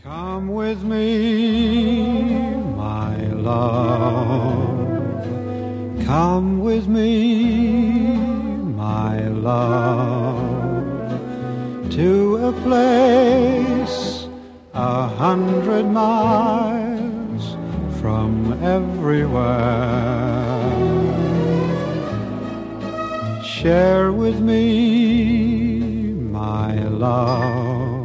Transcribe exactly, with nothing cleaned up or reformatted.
Come with me, my love. Come with me, my love, to a place a hundred miles from everywhere. Share with me, my love,